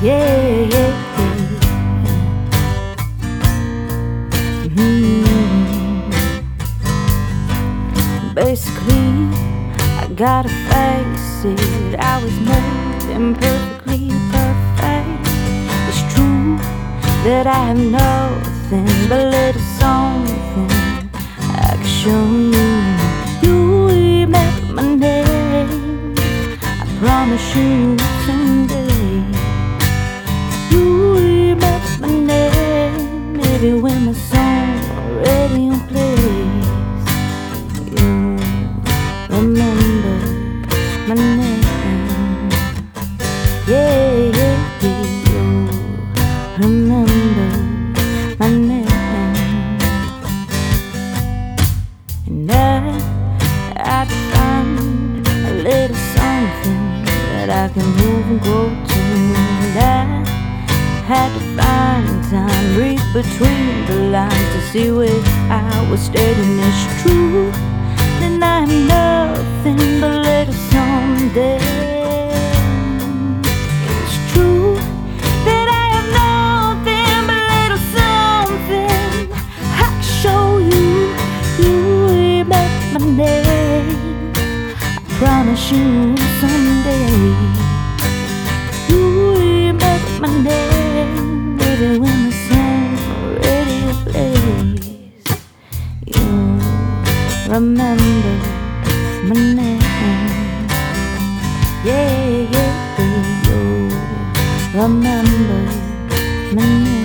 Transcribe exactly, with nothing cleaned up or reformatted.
Yeah, yeah, yeah. Mm. Basically, I gotta face it, I was made imperfectly perfect. It's true that I have nothing but a little something I can show you. You remember my name, I promise you someday. You remember my name, maybe when my song already in place. You remember my name. Yeah, yeah, yeah. You remember my name. And I had to find a little something that I can move and grow to. And I had to find time, read between the lines to see where I was stating it's true. Then I'm nothing but a little someday. It's true that I am nothing but a little something I can show you. You remember my name, I promise you someday. You remember my name, baby, when the song's already plays. You remember my name. Yeah, yeah, yeah. You remember my name.